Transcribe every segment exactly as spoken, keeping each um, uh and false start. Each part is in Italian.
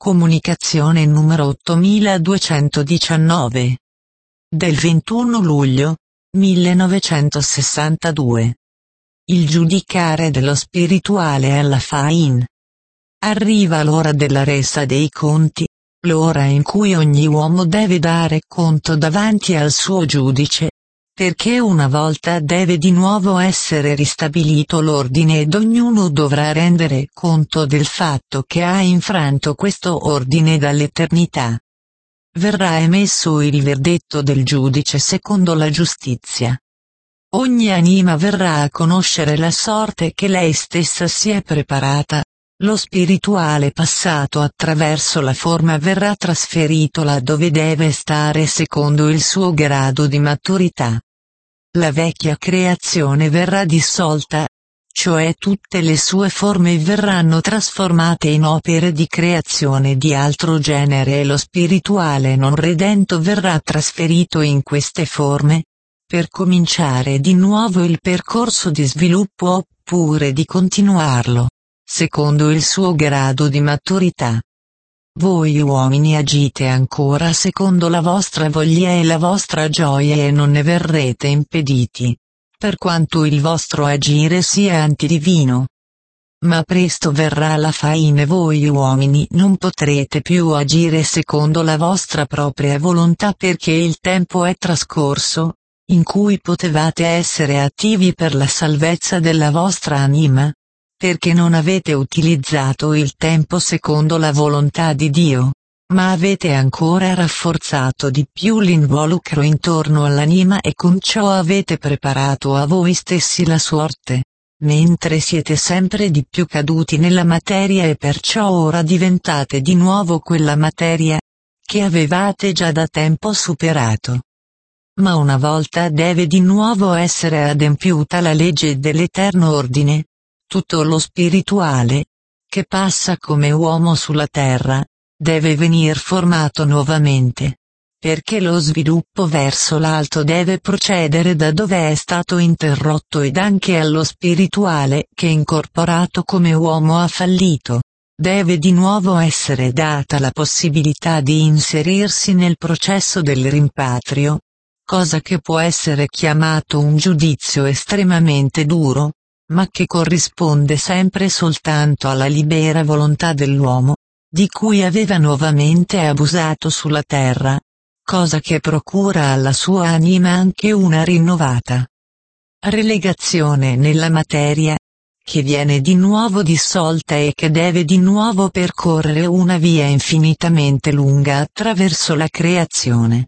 Comunicazione numero ottomiladuecentodiciannove. Del ventuno luglio millenovecentosessantadue. Il giudicare dello spirituale alla Fain. Arriva l'ora della resa dei conti, l'ora in cui ogni uomo deve dare conto davanti al suo giudice, perché una volta deve di nuovo essere ristabilito l'ordine ed ognuno dovrà rendere conto del fatto che ha infranto questo ordine dall'eternità. Verrà emesso il verdetto del giudice secondo la giustizia. Ogni anima verrà a conoscere la sorte che lei stessa si è preparata. Lo spirituale passato attraverso la forma verrà trasferito là dove deve stare secondo il suo grado di maturità. La vecchia creazione verrà dissolta, cioè tutte le sue forme verranno trasformate in opere di creazione di altro genere e lo spirituale non redento verrà trasferito in queste forme, per cominciare di nuovo il percorso di sviluppo oppure di continuarlo, secondo il suo grado di maturità. Voi uomini agite ancora secondo la vostra voglia e la vostra gioia e non ne verrete impediti, per quanto il vostro agire sia antidivino. Ma presto verrà la Fain e voi uomini non potrete più agire secondo la vostra propria volontà perché il tempo è trascorso, in cui potevate essere attivi per la salvezza della vostra anima, perché non avete utilizzato il tempo secondo la volontà di Dio, ma avete ancora rafforzato di più l'involucro intorno all'anima e con ciò avete preparato a voi stessi la sorte, mentre siete sempre di più caduti nella materia e perciò ora diventate di nuovo quella materia che avevate già da tempo superato. Ma una volta deve di nuovo essere adempiuta la legge dell'eterno ordine. Tutto lo spirituale, che passa come uomo sulla terra, deve venir formato nuovamente, perché lo sviluppo verso l'alto deve procedere da dove è stato interrotto ed anche allo spirituale che incorporato come uomo ha fallito, deve di nuovo essere data la possibilità di inserirsi nel processo del rimpatrio, cosa che può essere chiamato un giudizio estremamente duro, ma che corrisponde sempre soltanto alla libera volontà dell'uomo, di cui aveva nuovamente abusato sulla terra, cosa che procura alla sua anima anche una rinnovata relegazione nella materia, che viene di nuovo dissolta e che deve di nuovo percorrere una via infinitamente lunga attraverso la creazione,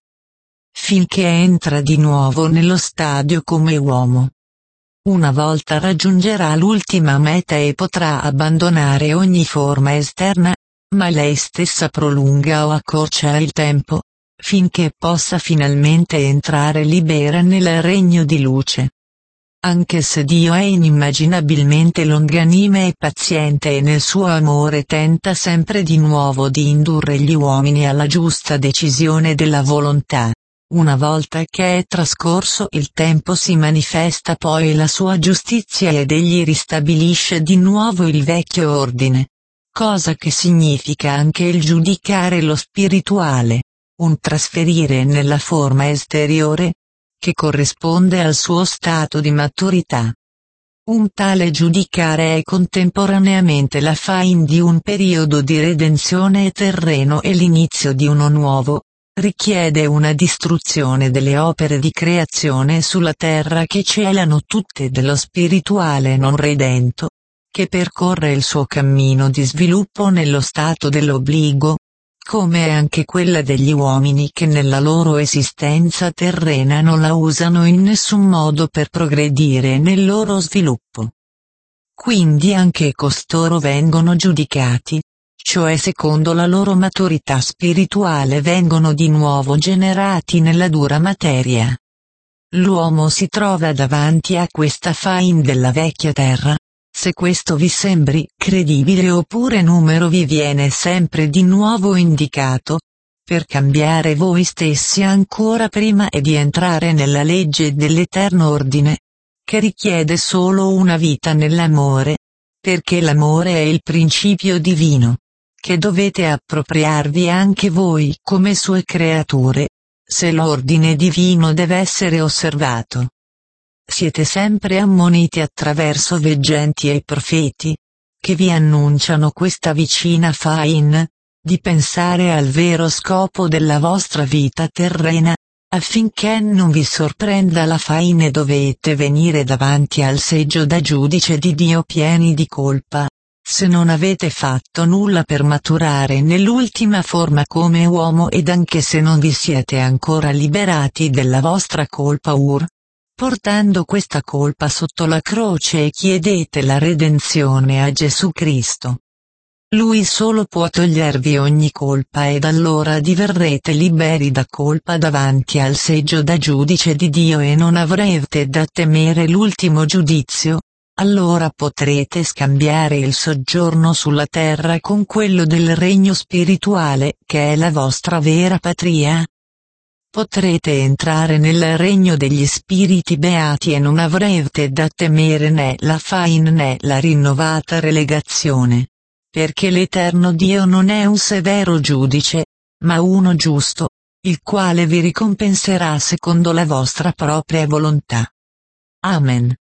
finché entra di nuovo nello stadio come uomo. Una volta raggiungerà l'ultima meta e potrà abbandonare ogni forma esterna, ma lei stessa prolunga o accorcia il tempo, finché possa finalmente entrare libera nel regno di luce. Anche se Dio è inimmaginabilmente longanime e paziente e nel suo amore tenta sempre di nuovo di indurre gli uomini alla giusta decisione della volontà. Una volta che è trascorso il tempo si manifesta poi la sua giustizia ed egli ristabilisce di nuovo il vecchio ordine, cosa che significa anche il giudicare lo spirituale, un trasferire nella forma esteriore, che corrisponde al suo stato di maturità. Un tale giudicare è contemporaneamente la Fain di un periodo di redenzione terreno e l'inizio di uno nuovo. Richiede una distruzione delle opere di creazione sulla terra che celano tutte dello spirituale non redento, che percorre il suo cammino di sviluppo nello stato dell'obbligo, come anche quella degli uomini che nella loro esistenza terrena non la usano in nessun modo per progredire nel loro sviluppo. Quindi anche costoro vengono giudicati, cioè secondo la loro maturità spirituale vengono di nuovo generati nella dura materia. L'uomo si trova davanti a questa Fain della vecchia terra, se questo vi sembri credibile oppure numero vi viene sempre di nuovo indicato, per cambiare voi stessi ancora prima e di entrare nella legge dell'eterno ordine, che richiede solo una vita nell'amore, perché l'amore è il principio divino, che dovete appropriarvi anche voi come sue creature, se l'ordine divino deve essere osservato. Siete sempre ammoniti attraverso veggenti e profeti, che vi annunciano questa vicina fain, di pensare al vero scopo della vostra vita terrena, affinché non vi sorprenda la faina e dovete venire davanti al seggio da giudice di Dio pieni di colpa, se non avete fatto nulla per maturare nell'ultima forma come uomo ed anche se non vi siete ancora liberati della vostra colpa Ur, portando questa colpa sotto la croce e chiedete la redenzione a Gesù Cristo. Lui solo può togliervi ogni colpa ed allora diverrete liberi da colpa davanti al seggio da giudice di Dio e non avrete da temere l'ultimo giudizio, allora potrete scambiare il soggiorno sulla terra con quello del regno spirituale che è la vostra vera patria. Potrete entrare nel regno degli spiriti beati e non avrete da temere né la fain né la rinnovata relegazione. Perché l'Eterno Dio non è un severo giudice, ma uno giusto, il quale vi ricompenserà secondo la vostra propria volontà. Amen.